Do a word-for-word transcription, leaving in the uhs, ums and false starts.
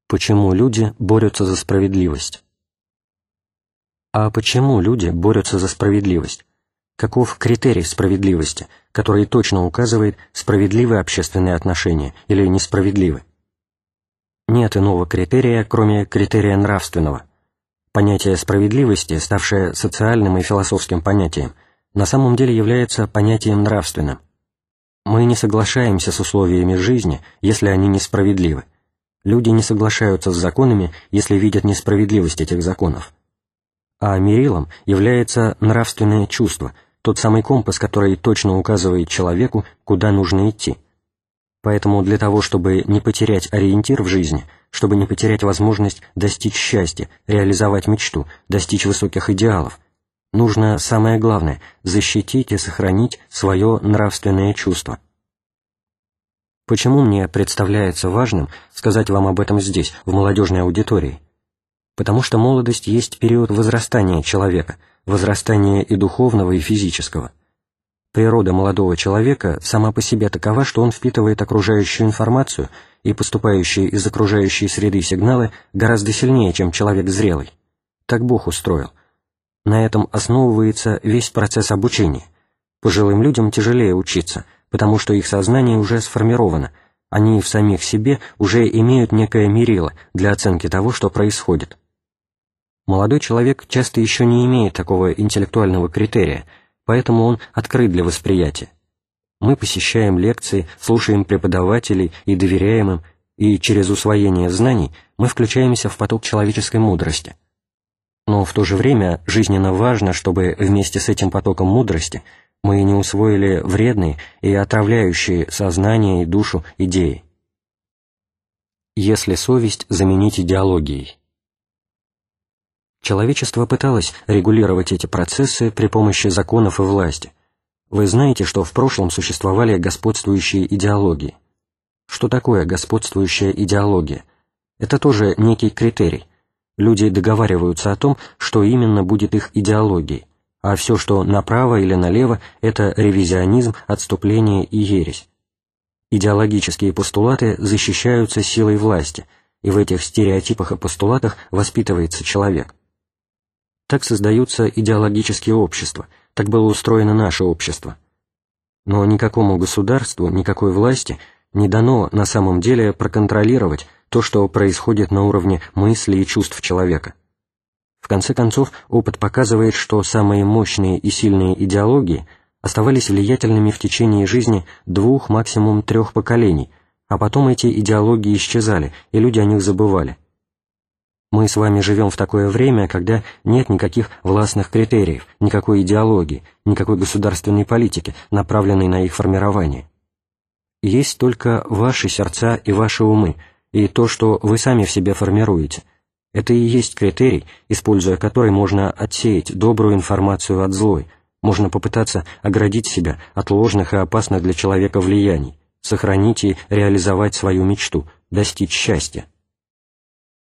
Почему люди борются за справедливость? А почему люди борются за справедливость? Каков критерий справедливости, который точно указывает, справедливы общественные отношения или несправедливы? Нет иного критерия, кроме критерия нравственного. Понятие справедливости, ставшее социальным и философским понятием, на самом деле является понятием нравственным. Мы не соглашаемся с условиями жизни, если они несправедливы. Люди не соглашаются с законами, если видят несправедливость этих законов. А мерилом является нравственное чувство, тот самый компас, который точно указывает человеку, куда нужно идти. Поэтому для того, чтобы не потерять ориентир в жизни, чтобы не потерять возможность достичь счастья, реализовать мечту, достичь высоких идеалов, нужно, самое главное, защитить и сохранить свое нравственное чувство. Почему мне представляется важным сказать вам об этом здесь, в молодежной аудитории? Потому что молодость есть период возрастания человека, возрастания и духовного, и физического. Природа молодого человека сама по себе такова, что он впитывает окружающую информацию и поступающие из окружающей среды сигналы гораздо сильнее, чем человек зрелый. Так Бог устроил. На этом основывается весь процесс обучения. Пожилым людям тяжелее учиться, потому что их сознание уже сформировано, они в самих себе уже имеют некое мерило для оценки того, что происходит. Молодой человек часто еще не имеет такого интеллектуального критерия, поэтому он открыт для восприятия. Мы посещаем лекции, слушаем преподавателей и доверяем им, и через усвоение знаний мы включаемся в поток человеческой мудрости. Но в то же время жизненно важно, чтобы вместе с этим потоком мудрости мы не усвоили вредные и отравляющие сознание и душу идеи. Если совесть заменить идеологией. Человечество пыталось регулировать эти процессы при помощи законов и власти. Вы знаете, что в прошлом существовали господствующие идеологии. Что такое господствующая идеология? Это тоже некий критерий. Люди договариваются о том, что именно будет их идеологией, а все, что направо или налево, это ревизионизм, отступление и ересь. Идеологические постулаты защищаются силой власти, и в этих стереотипах и постулатах воспитывается человек. Так создаются идеологические общества, так было устроено наше общество. Но никакому государству, никакой власти не дано на самом деле проконтролировать то, что происходит на уровне мысли и чувств человека. В конце концов, опыт показывает, что самые мощные и сильные идеологии оставались влиятельными в течение жизни двух, максимум трех поколений, а потом эти идеологии исчезали, и люди о них забывали. Мы с вами живем в такое время, когда нет никаких властных критериев, никакой идеологии, никакой государственной политики, направленной на их формирование. Есть только ваши сердца и ваши умы, и то, что вы сами в себе формируете. Это и есть критерий, используя который можно отсеять добрую информацию от злой, можно попытаться оградить себя от ложных и опасных для человека влияний, сохранить и реализовать свою мечту, достичь счастья.